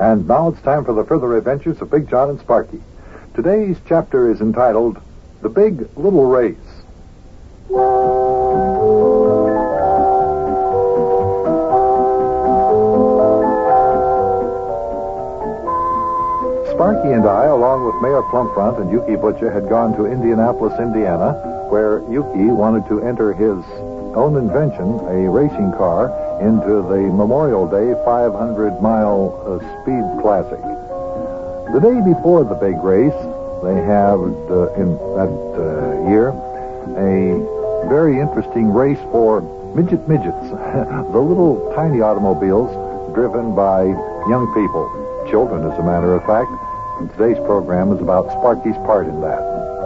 And now it's time for the further adventures of Big John and Sparky. Today's chapter is entitled The Big Little Race. Sparky and I, along with Mayor Plumfront and Yuki Butcher, had gone to Indianapolis, Indiana, where Yuki wanted to enter his own invention, a racing car, into the Memorial Day 500-mile speed classic. The day before the big race, they have, in that year, a very interesting race for midgets, the little tiny automobiles driven by young people, children, as a matter of fact. And today's program is about Sparky's part in that.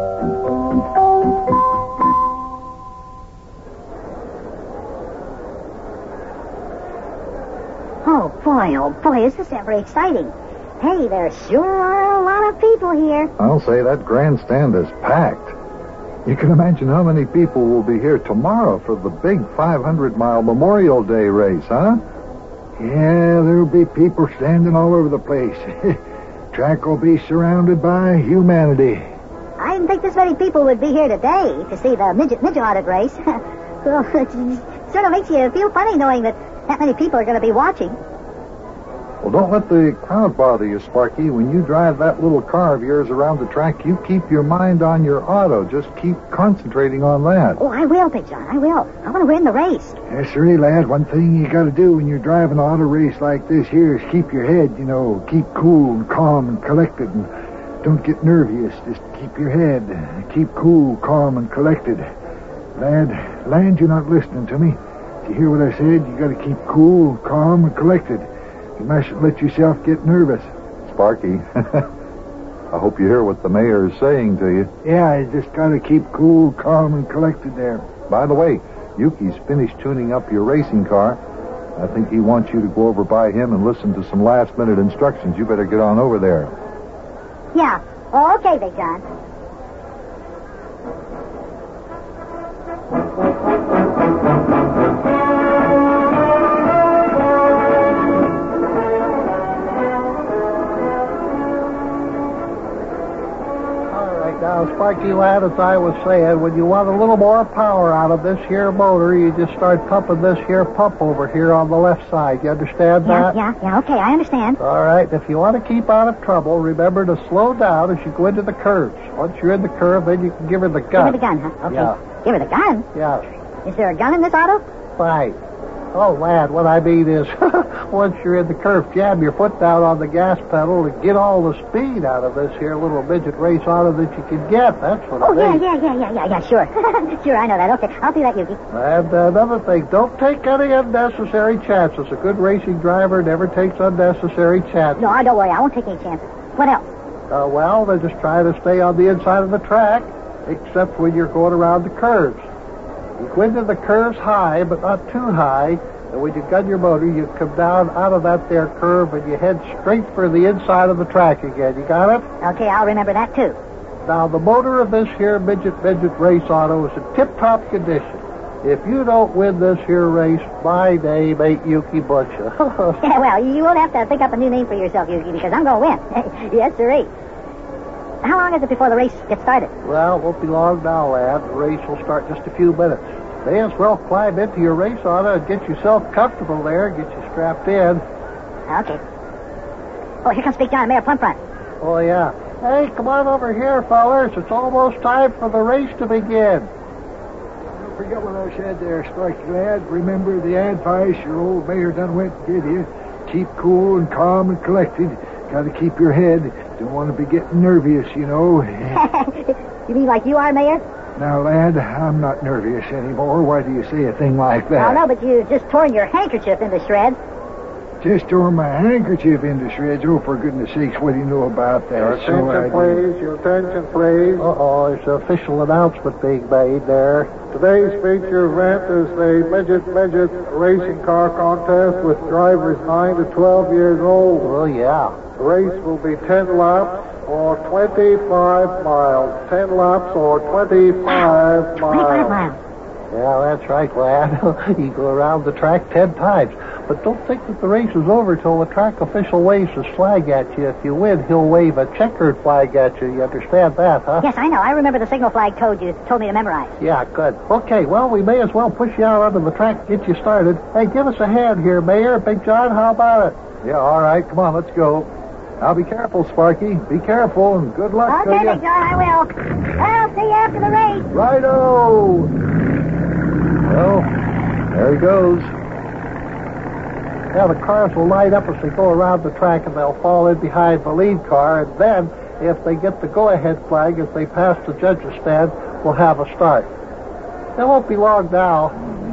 Oh, boy, is this ever exciting. Hey, there sure are a lot of people here. I'll say that grandstand is packed. You can imagine how many people will be here tomorrow for the big 500-mile Memorial Day race, huh? Yeah, there'll be people standing all over the place. Track will be surrounded by humanity. I didn't think this many people would be here today to see the midget audit race. Well, it sort of makes you feel funny knowing that many people are going to be watching. Well, don't let the crowd bother you, Sparky. When you drive that little car of yours around the track, you keep your mind on your auto. Just keep concentrating on that. Oh, I will, Big John, I will. I want to win the race. Yes, sir, lad. One thing you got to do when you're driving an auto race like this here is keep your head, keep cool and calm and collected, and don't get nervous. Just keep your head. Keep cool, calm, and collected. Lad, you're not listening to me. Did you hear what I said? You got to keep cool, calm, and collected. You mustn't let yourself get nervous. Sparky, I hope you hear what the mayor is saying to you. Yeah, you just got to keep cool, calm, and collected there. By the way, Yuki's finished tuning up your racing car. I think he wants you to go over by him and listen to some last-minute instructions. You better get on over there. Yeah. Oh, okay, Big John. Now, Sparky, lad, as I was saying, when you want a little more power out of this here motor, you just start pumping this here pump over here on the left side. You understand that? Yeah, okay, I understand. All right, if you want to keep out of trouble, remember to slow down as you go into the curves. Once you're in the curve, then you can give her the gun. Give her the gun, huh? Okay. Yeah. Give her the gun? Yes. Is there a gun in this auto? Right. Oh, lad, what I mean is, once you're in the curve, jam your foot down on the gas pedal and get all the speed out of this here little midget race auto that you can get. That's what it means. Yeah, sure. Sure, I know that. Okay, I'll do that, Yuki. And another thing, don't take any unnecessary chances. A good racing driver never takes unnecessary chances. No, don't worry, I won't take any chances. What else? Well, then just try to stay on the inside of the track, except when you're going around the curves. You go into the curves high, but not too high, and when you gun your motor, you come down out of that there curve and you head straight for the inside of the track again. You got it? Okay, I'll remember that, too. Now, the motor of this here midget race auto is in tip-top condition. If you don't win this here race, my name ain't Yuki Butcher. Yeah, well, you won't have to think up a new name for yourself, Yuki, because I'm going to win. Yes, sirree. How long is it before the race gets started? Well, it won't be long now, lad. The race will start just a few minutes. May as well climb into your race auto and get yourself comfortable there, get you strapped in. Okay. Oh, here comes Big John and Mayor Plumfront. Oh, yeah. Hey, come on over here, fellers. It's almost time for the race to begin. Don't forget what I said there, Sparky lad. Remember the advice your old mayor done went and give you. Keep cool and calm and collected. Got to keep your head. Don't want to be getting nervous, You mean like you are, Mayor? Now, lad, I'm not nervous anymore. Why do you say a thing like that? Oh, no, but you just torn your handkerchief into shreds. Just tore my handkerchief into shreds. Oh, for goodness sakes, what do you know about that? Your attention, please. Your attention, please. Uh-oh, there's an official announcement being made there. Today's feature event is the midget racing car contest with drivers 9 to 12 years old. Oh, yeah. The race will be 10 laps or 25 miles. 10 laps or 25 miles. 25 miles. Yeah, that's right, lad. You go around the track 10 times. But don't think that the race is over till the track official waves his flag at you. If you win, he'll wave a checkered flag at you. You understand that, huh? Yes, I know. I remember the signal flag code you told me to memorize. Yeah, good. Okay, well, we may as well push you out onto the track and get you started. Hey, give us a hand here, Mayor. Big John, how about it? Yeah, all right. Come on, let's go. Now be careful, Sparky. Be careful, and good luck to Okay, you. Big John, I will. I'll see you after the race. Righto! Well, there he goes. Yeah, the cars will light up as they go around the track, and they'll fall in behind the lead car. And then, if they get the go-ahead flag, as they pass the judges' stand, we'll have a start. It won't be long now.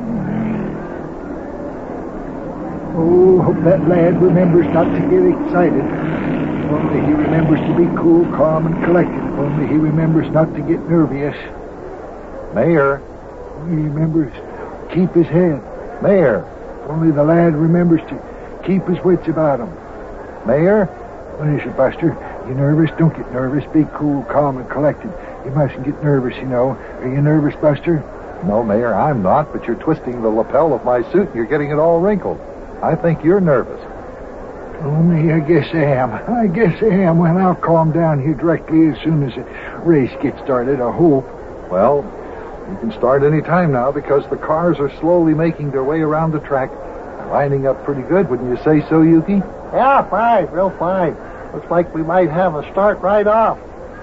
Oh, hope that lad remembers not to get excited. If only he remembers to be cool, calm, and collected. If only he remembers not to get nervous. Mayor. He remembers to keep his head. Mayor. If only the lad remembers to keep his wits about him. Mayor? What is it, Buster? You nervous? Don't get nervous. Be cool, calm, and collected. You mustn't get nervous, you know. Are you nervous, Buster? No, Mayor, I'm not, but you're twisting the lapel of my suit and you're getting it all wrinkled. I think you're nervous. Oh, me, I guess I am. I guess I am. Well, I'll calm down here directly as soon as the race gets started, I hope. Well, you can start any time now because the cars are slowly making their way around the track. They're lining up pretty good, wouldn't you say so, Yuki? Yeah, fine, real fine. Looks like we might have a start right off.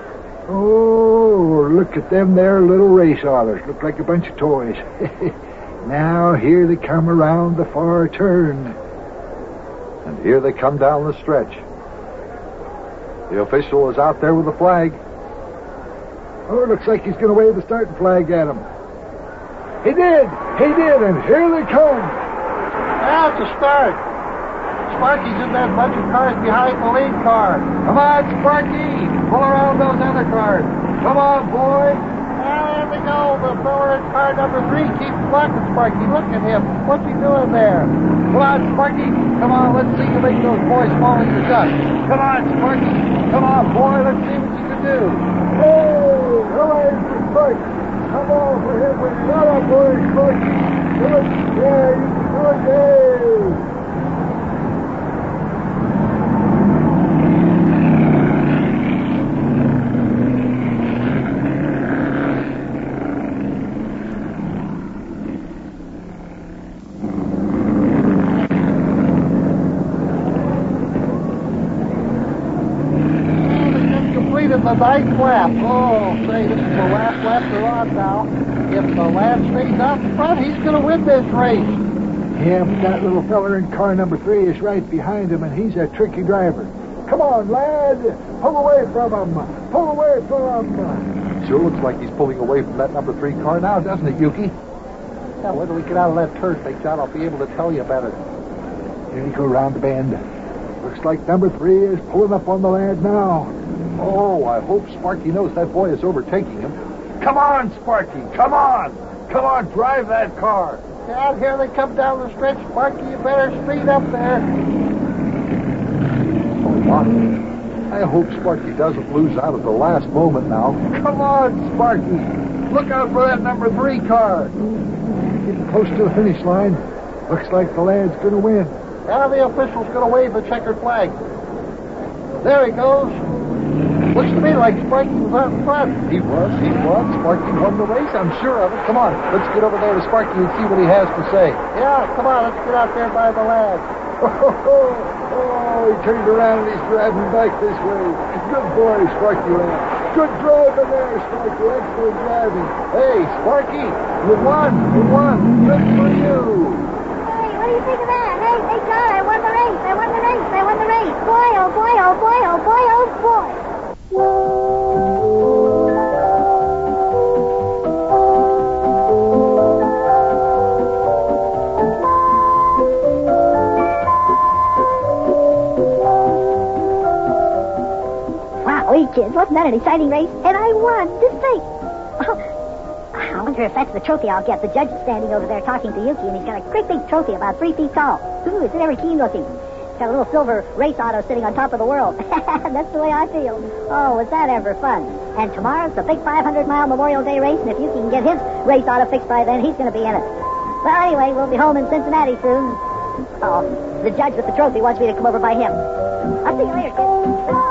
Oh, look at them there little race otters. Look like a bunch of toys. Now, here they come around the far turn. And here they come down the stretch. The official is out there with the flag. Oh, looks like he's going to wave the starting flag at him. He did, and here they come. That's a start. Sparky's in that bunch of cars behind the lead car. Come on, Sparky! Pull around those other cars. Come on, boy! There we go. The fella in car number 3 keeps blocking Sparky. Look at him. What's he doing there? Come on, Sparky! Come on, let's see you make those boys fall in the dust. Come on, Sparky! Come on, boy, let's see what you can do. Oh, hello, Sparky. Come on for him with another boy, Sparky. Good, yeah, you can do it, yeah. The ninth lap. Oh, say, this is the last lap they're on now. If the lad stays out in front, he's going to win this race. Yeah, but that little feller in car number 3 is right behind him, and he's a tricky driver. Come on, lad. Pull away from him. Pull away from him. Sure looks like he's pulling away from that number 3 car now, doesn't it, Yuki? Now, when we get out of that turn, Big John, I'll be able to tell you better. Here you go around the bend. Looks like number 3 is pulling up on the lad now. Oh, I hope Sparky knows that boy is overtaking him. Come on, Sparky, come on! Come on, drive that car! Dad, here they come down the stretch. Sparky, you better speed up there. Oh, my. I hope Sparky doesn't lose out at the last moment now. Come on, Sparky! Look out for that number 3 car! Getting close to the finish line. Looks like the lad's going to win. Now the official's going to wave the checkered flag. There he goes. Looks to me like Sparky was out in front. He was. Sparky won the race, I'm sure of it. Come on, let's get over there to Sparky and see what he has to say. Yeah, come on, let's get out there by the lad. Oh, he turned around and he's driving back this way. Good boy, Sparky lad. Good driving there, Sparky. Excellent driving. Hey, Sparky, you won. Good for you. Hey, what do you think of that? Hey, John, I won the race. Boy, oh, boy, oh, boy, oh, boy, oh, boy. Wow, kids, wasn't that an exciting race? And I won this race. Oh, I wonder if that's the trophy I'll get. The judge is standing over there talking to Yuki, and he's got a great big trophy about 3 feet tall. Ooh, isn't it very keen looking? Got a little silver race auto sitting on top of the world. That's the way I feel. Oh, was that ever fun? And tomorrow's the big 500-mile Memorial Day race, and if Yuki can get his race auto fixed by then, he's going to be in it. Well, anyway, we'll be home in Cincinnati soon. Oh, the judge with the trophy wants me to come over by him. I'll see you later, kid.